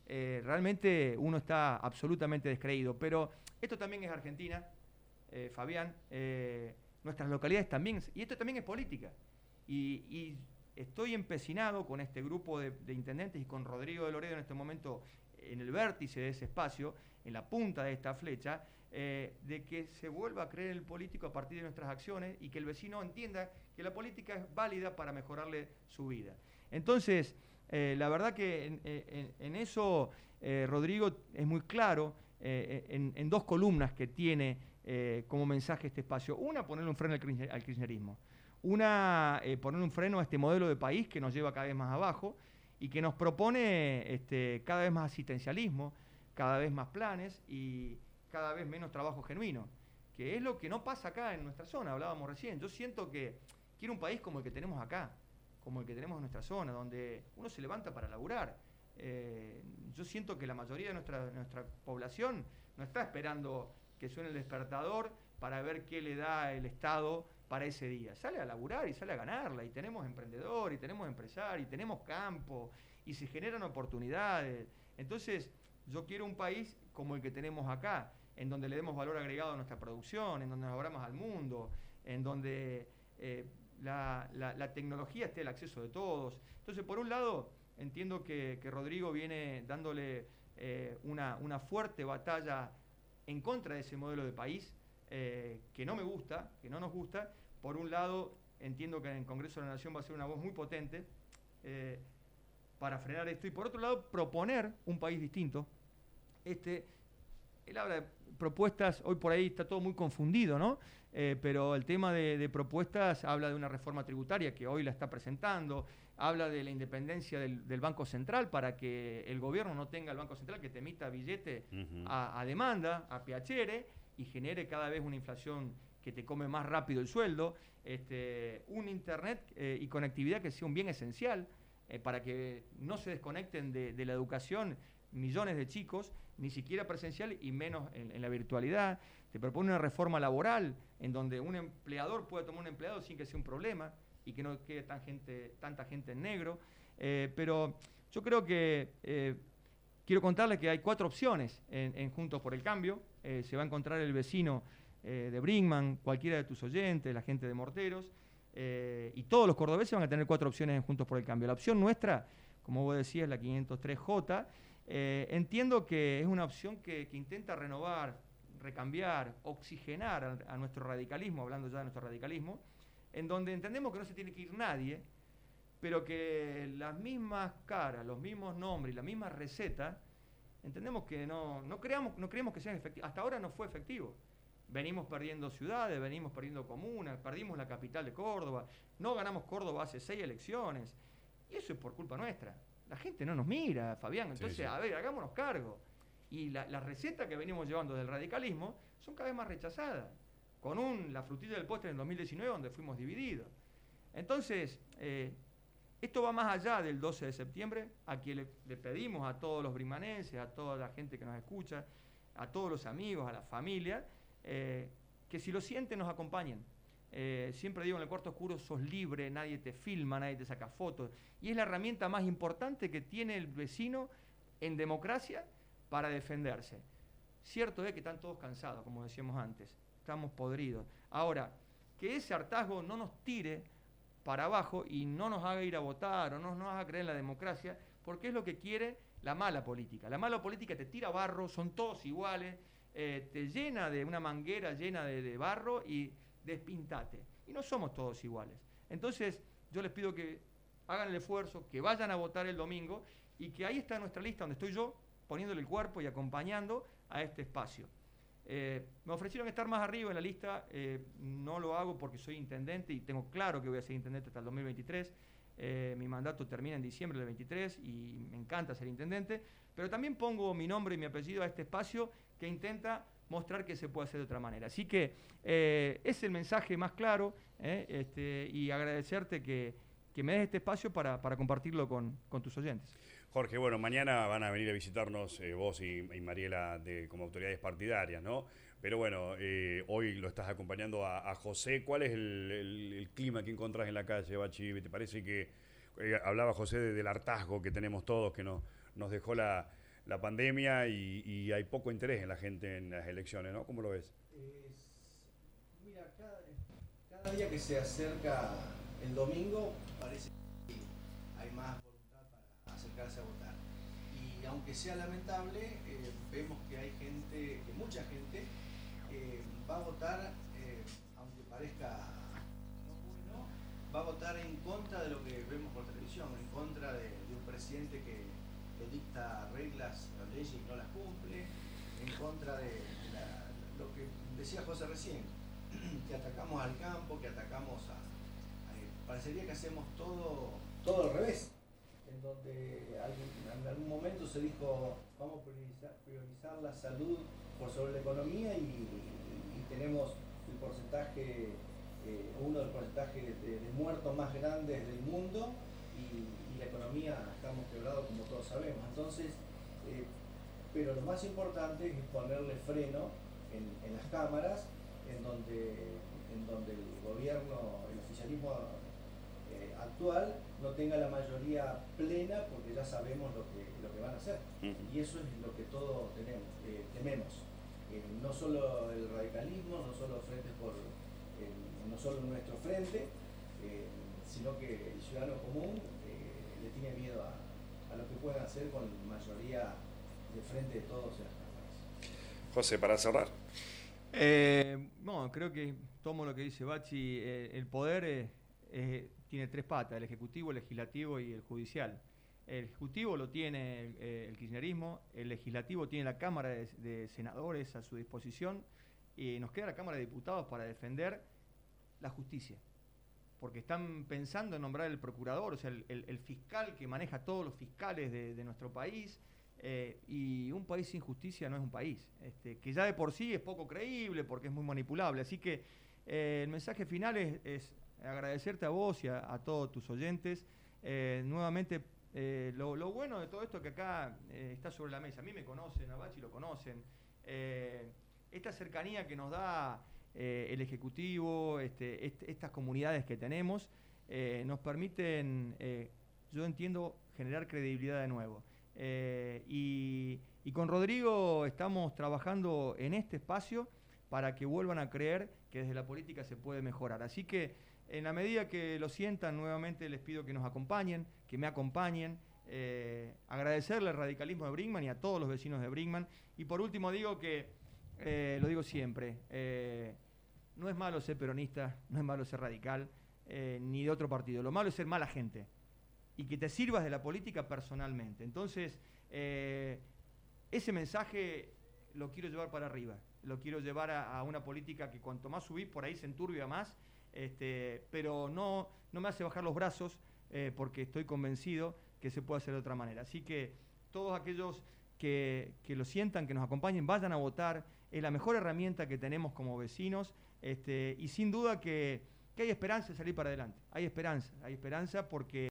realmente uno está absolutamente descreído. Pero esto también es Argentina, Fabián, nuestras localidades también, y esto también es política. Y estoy empecinado con este grupo de intendentes y con Rodrigo de Loredo en este momento en el vértice de ese espacio, en la punta de esta flecha, de que se vuelva a creer en el político a partir de nuestras acciones y que el vecino entienda que la política es válida para mejorarle su vida. Entonces, la verdad que en eso Rodrigo es muy claro en dos columnas que tiene como mensaje este espacio. Una, ponerle un freno al kirchnerismo. Una, ponerle un freno a este modelo de país que nos lleva cada vez más abajo y que nos propone cada vez más asistencialismo, cada vez más planes y cada vez menos trabajo genuino, que es lo que no pasa acá en nuestra zona, hablábamos recién. Yo siento que quiero un país como el que tenemos acá, como el que tenemos en nuestra zona, donde uno se levanta para laburar. Yo siento que la mayoría de nuestra población no está esperando que suene el despertador para ver qué le da el Estado para ese día. Sale a laburar y sale a ganarla, y tenemos emprendedores, y tenemos empresarios, y tenemos campo, y se generan oportunidades. Entonces, yo quiero un país como el que tenemos acá, en donde le demos valor agregado a nuestra producción, en donde nos abramos al mundo, en donde la tecnología esté al acceso de todos. Entonces, por un lado, entiendo que Rodrigo viene dándole una fuerte batalla en contra de ese modelo de país, que no me gusta, que no nos gusta. Por un lado, entiendo que en el Congreso de la Nación va a ser una voz muy potente para frenar esto, y por otro lado, proponer un país distinto. Él habla de propuestas, hoy por ahí está todo muy confundido, ¿no? Pero el tema de propuestas habla de una reforma tributaria que hoy la está presentando, habla de la independencia del Banco Central para que el gobierno no tenga el Banco Central que te emita billete a demanda, a piacere, y genere cada vez una inflación que te come más rápido el sueldo, un internet y conectividad que sea un bien esencial para que no se desconecten de la educación millones de chicos, ni siquiera presencial y menos en la virtualidad. Te propone una reforma laboral en donde un empleador pueda tomar un empleado sin que sea un problema y que no quede tanta gente en negro. Pero yo creo que quiero contarles que hay 4 opciones en Juntos por el Cambio. Se va a encontrar el vecino de Brinkman, cualquiera de tus oyentes, la gente de Morteros, y todos los cordobeses van a tener 4 opciones en Juntos por el Cambio. La opción nuestra, como vos decías, es la 503J. Entiendo que es una opción que intenta renovar, recambiar, oxigenar a nuestro radicalismo, hablando ya de nuestro radicalismo, en donde entendemos que no se tiene que ir nadie, pero que las mismas caras, los mismos nombres y la misma receta, entendemos que no creemos que sean efectivos. Hasta ahora no fue efectivo. Venimos perdiendo ciudades, venimos perdiendo comunas, perdimos la capital de Córdoba, no ganamos Córdoba hace 6 elecciones, y eso es por culpa nuestra. La gente no nos mira, Fabián, entonces, sí. A ver, hagámonos cargo. Y las recetas que venimos llevando del radicalismo son cada vez más rechazadas, con la frutilla del postre en el 2019, donde fuimos divididos. Entonces, esto va más allá del 12 de septiembre, a quien le pedimos a todos los brimanenses, a toda la gente que nos escucha, a todos los amigos, a la familia, que si lo sienten nos acompañen. Siempre digo, en el cuarto oscuro sos libre, nadie te filma, nadie te saca fotos, y es la herramienta más importante que tiene el vecino en democracia para defenderse. Cierto es que están todos cansados, como decíamos antes, estamos podridos. Ahora, que ese hartazgo no nos tire para abajo y no nos haga ir a votar o no nos haga creer en la democracia, porque es lo que quiere la mala política. La mala política te tira barro, son todos iguales, te llena de una manguera llena de barro y despintate. Y no somos todos iguales. Entonces, yo les pido que hagan el esfuerzo, que vayan a votar el domingo, y que ahí está nuestra lista, donde estoy yo, poniéndole el cuerpo y acompañando a este espacio. Me ofrecieron estar más arriba en la lista, no lo hago porque soy intendente y tengo claro que voy a ser intendente hasta el 2023. Mi mandato termina en diciembre del 23 y me encanta ser intendente, pero también pongo mi nombre y mi apellido a este espacio que intenta mostrar que se puede hacer de otra manera. Así que es el mensaje más claro, y agradecerte que me des este espacio para compartirlo con tus oyentes. Jorge, bueno, mañana van a venir a visitarnos vos y Mariela como autoridades partidarias, ¿no? Pero bueno, hoy lo estás acompañando a José. ¿Cuál es el clima que encontrás en la calle, Bachi? ¿Te parece que hablaba José del hartazgo que tenemos todos, que nos dejó la la pandemia y hay poco interés en la gente en las elecciones, ¿no? ¿Cómo lo ves? Mira, cada día que se acerca el domingo parece que hay más voluntad para acercarse a votar. Y aunque sea lamentable, vemos que hay gente, que mucha gente va a votar, aunque parezca no bueno, va a votar en contra de lo que vemos por televisión, en contra de un presidente que dicta reglas, leyes y no las cumple, en contra de lo que decía José recién, que atacamos al campo, que atacamos parecería que hacemos todo al revés, en donde en algún momento se dijo vamos a priorizar la salud por sobre la economía y tenemos el porcentaje, uno de los porcentajes de muertos más grandes del mundo y la economía estamos quebrados como todos sabemos. Entonces, pero lo más importante es ponerle freno en las cámaras, en donde el gobierno, el oficialismo actual no tenga la mayoría plena, porque ya sabemos lo que van a hacer. Y eso es lo que todos tememos. No solo el radicalismo, no solo no solo nuestro frente, sino que el ciudadano común le tiene miedo a lo que puedan hacer con mayoría de frente de todos en las cámaras. José, para cerrar. No, creo que tomo lo que dice Bachi. El poder tiene tres patas: el ejecutivo, el legislativo y el judicial. El ejecutivo lo tiene el kirchnerismo, el legislativo tiene la Cámara de Senadores a su disposición y nos queda la Cámara de Diputados para defender la justicia. Porque están pensando en nombrar el procurador, o sea, el fiscal que maneja a todos los fiscales de nuestro país. Y un país sin justicia no es un país, que ya de por sí es poco creíble porque es muy manipulable. Así que el mensaje final es agradecerte a vos y a todos tus oyentes. Nuevamente, lo bueno de todo esto que acá está sobre la mesa. A mí me conocen, a Bachi lo conocen. Esta cercanía que nos da el Ejecutivo, estas comunidades que tenemos, nos permiten, yo entiendo, generar credibilidad de nuevo. Y con Rodrigo estamos trabajando en este espacio para que vuelvan a creer que desde la política se puede mejorar. Así que en la medida que lo sientan, nuevamente les pido que nos acompañen, que me acompañen, agradecerle al radicalismo de Brinkmann y a todos los vecinos de Brinkmann. Y por último digo que, lo digo siempre, no es malo ser peronista, no es malo ser radical, ni de otro partido. Lo malo es ser mala gente y que te sirvas de la política personalmente. Entonces, ese mensaje lo quiero llevar para arriba, lo quiero llevar a una política que cuanto más subís, por ahí se enturbia más, pero no me hace bajar los brazos, porque estoy convencido que se puede hacer de otra manera. Así que todos aquellos que lo sientan, que nos acompañen, vayan a votar. Es la mejor herramienta que tenemos como vecinos, y sin duda que hay esperanza de salir para adelante. Hay esperanza porque